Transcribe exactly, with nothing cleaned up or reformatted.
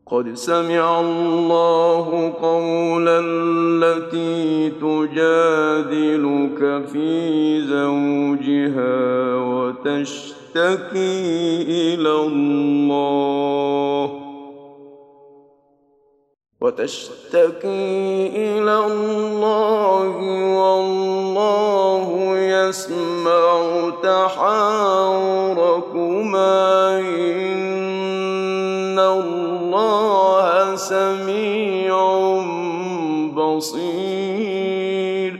قد سمع الله قولا التي تجادلك في زوجها وتشتكي إلى الله وتشتكي إلى الله والله يسمع تحاوركما إن الله سميع بصير.